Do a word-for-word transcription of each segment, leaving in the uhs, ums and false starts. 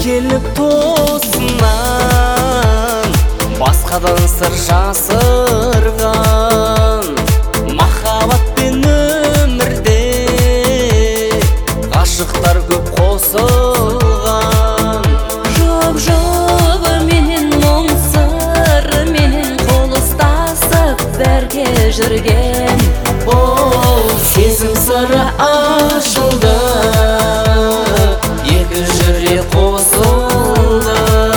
келіп тосынан басқадан сыр жасырған. Махаббат пен өмірде ғашықтар көп қосылған. Жоқ жоқ менен мұң сыр менен қол ұстасып бірге жүрген. Ол сезім сыры ашылды, екі жүрек қосылды.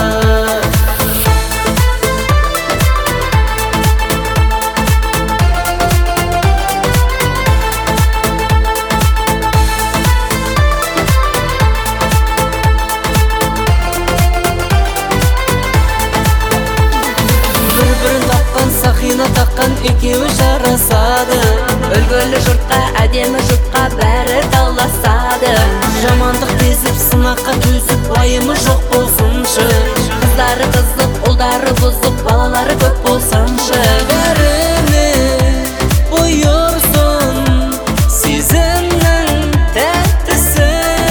Бір-бірін тапқан, сақина таққан екеуі жарасады. Үлгілі жұртқа, әдемі жұпқа бәрі дауласады. Жамандық безіп, сынаққа төзіп, уайымы жоқ болсыншы. Қыздары қызық, ұлдары бұзық, балалары көп болсыншы. Бәріне бұйырсын сезімнің тәттісі.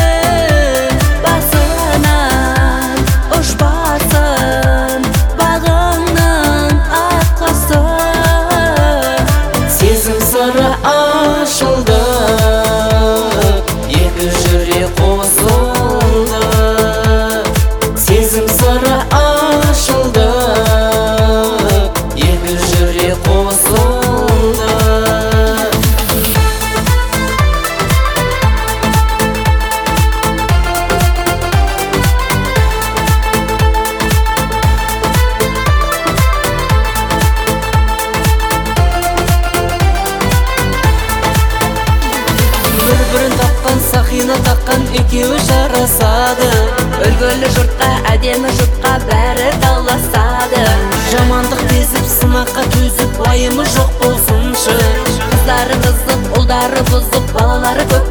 Басынан ұшпасын бағыңның атқысы. Сезім сыры ашылды, екі жүрек қосылды. Сезім сыры ашылды, екі жүрек қосылды. Бір-бірін тапқан, сақина таққан екеуі жарасады. Үлгілі жұртқа, әдемі жұпқа бәрі дауласады. Жамандық безіп, сынаққа төзіп, уайымы жоқ болсыншы. Қыздары қызық, ұлдары бұзық, балалары көп